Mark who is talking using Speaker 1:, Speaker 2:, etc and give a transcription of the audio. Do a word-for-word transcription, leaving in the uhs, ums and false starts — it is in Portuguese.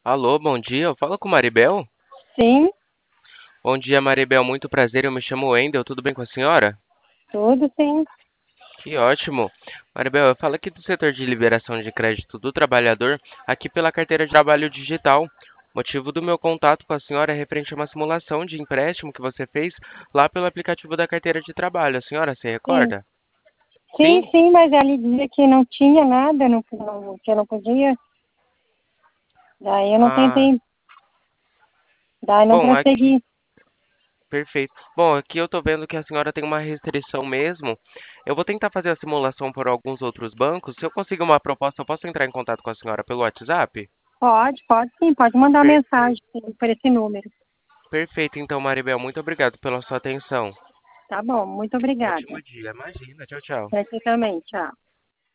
Speaker 1: Alô, bom dia. Eu falo com Maribel?
Speaker 2: Sim,
Speaker 1: Bom dia, Maribel. Muito prazer. Eu me chamo Wendel. Tudo bem com a senhora?
Speaker 2: tudo sim.
Speaker 1: Que ótimo. Maribel, eu falo aqui do setor de liberação de crédito do trabalhador, aqui pela carteira de trabalho digital. O motivo do meu contato com a senhora é referente a uma simulação de empréstimo que você fez lá pelo aplicativo da carteira de trabalho. A senhora se
Speaker 2: Sim,
Speaker 1: recorda?
Speaker 2: sim,
Speaker 1: Sim?
Speaker 2: sim, mas ali dizia que não tinha nada, não, não- que eu não podia. Daí eu não
Speaker 1: Ah,
Speaker 2: tentei, daí não
Speaker 1: bom, aqui.
Speaker 2: prossegui.
Speaker 1: Perfeito. Bom, aqui eu tô vendo que a senhora tem uma restrição mesmo. Eu vou tentar fazer a simulação por alguns outros bancos. Se eu conseguir uma proposta, eu posso entrar em contato com a senhora pelo WhatsApp?
Speaker 2: Pode, pode sim, pode mandar
Speaker 1: Perfeito.
Speaker 2: mensagem sim, por esse número.
Speaker 1: Perfeito, então, Maribel, muito obrigado pela sua atenção.
Speaker 2: Tá bom, muito obrigada.
Speaker 1: Ótimo dia. Imagina. Tchau, tchau.
Speaker 2: Pra você também, tchau.